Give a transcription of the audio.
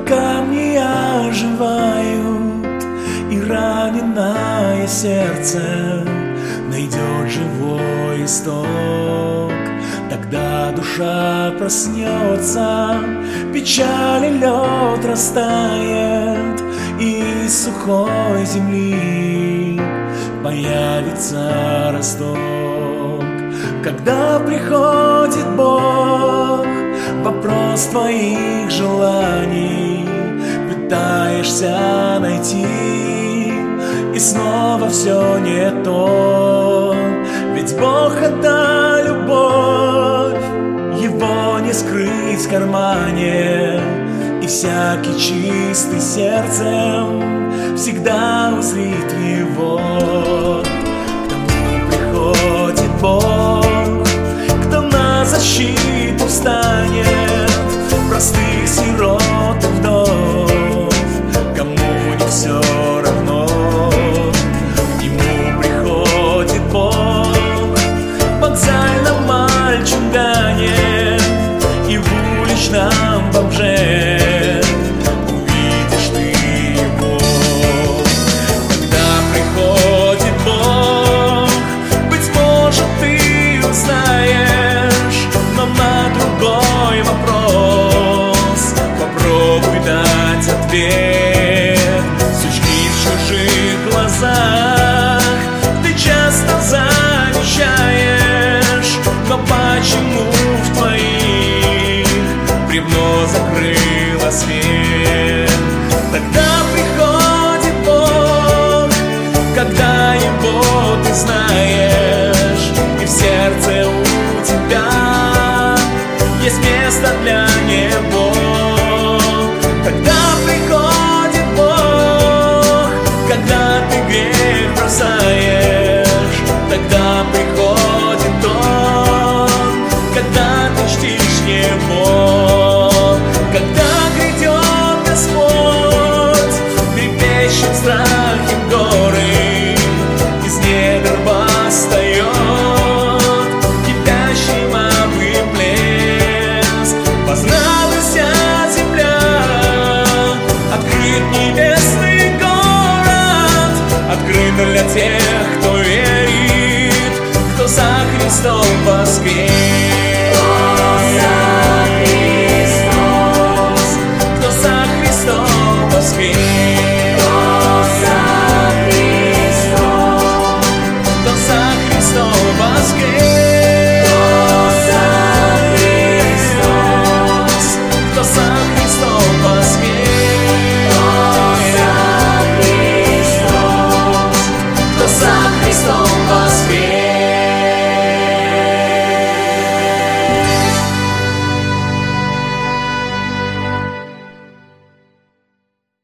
камни оживают, и раненое сердце найдет живой исток. Тогда душа проснется, печали лед растает, и из сухой земли появится росток. Когда приходит Бог, вопрос твоих желаний пытаешься найти, и снова все не то. Ведь Бог — это любовь, Его не скрыть в кармане, и всякий чистый сердцем всегда узрит Его. К тому приходит Бог, кто на защиту встанет, простых сирот и вдов, кому не все равно. К нему приходит Бог в вокзальном мальчугане и в уличном бомже. Увидишь ты его. Когда приходит Бог, быть может, ты узнаешь, но на другой вопрос попробуй дать ответ. Сучки в чужих глазах ты часто замечаешь, но почему в твоих бревно закрыло свет? Тогда приходит Бог, когда Его ты знаешь,